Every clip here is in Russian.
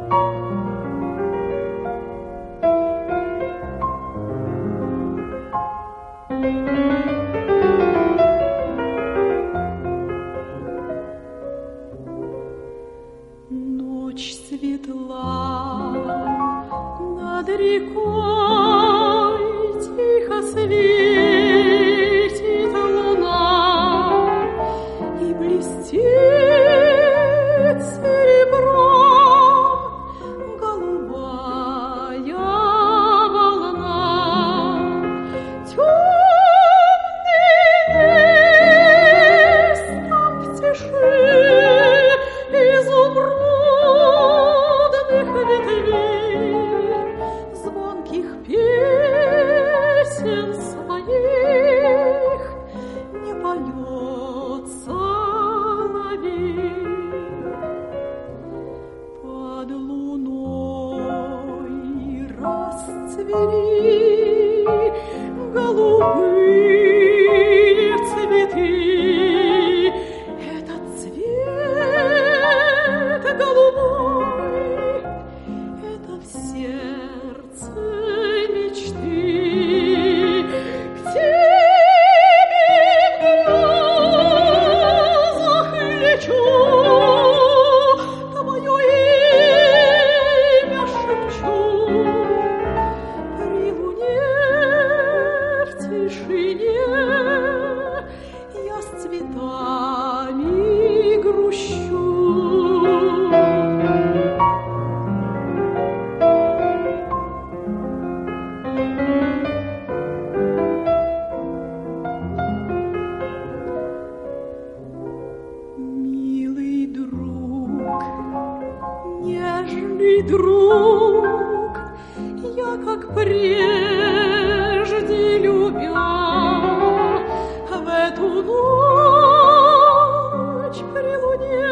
Ночь светла, над рекой тихо светит луна и блестит серебром голубая волна. Темный лес там в тиши изумрудных ветвей, звонких песен своих не поет соловей. Под луной расцвели голубые цветы. Этот цвет голубой — это в сердце мечты. К тебе в грезах лечу, твое имя шепчу. При луне в тишине я с цветами грущу. Милый друг, нежный друг, я как прежде любя, в эту ночь при луне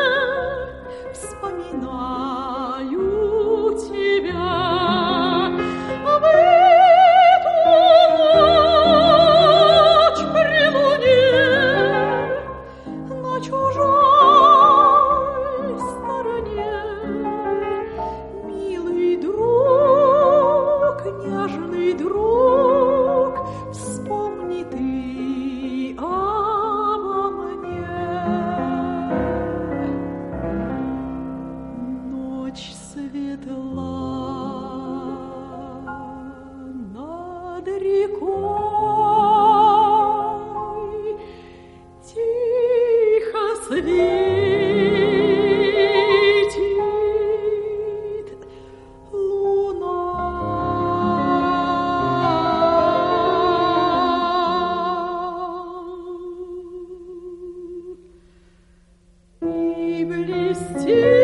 вспоминаю тебя. В эту ночь при луне на чужой стороне, милый друг, нежный друг, вспомни ты обо мне. Ночь светла над рекой, тихо светит луна. И блестит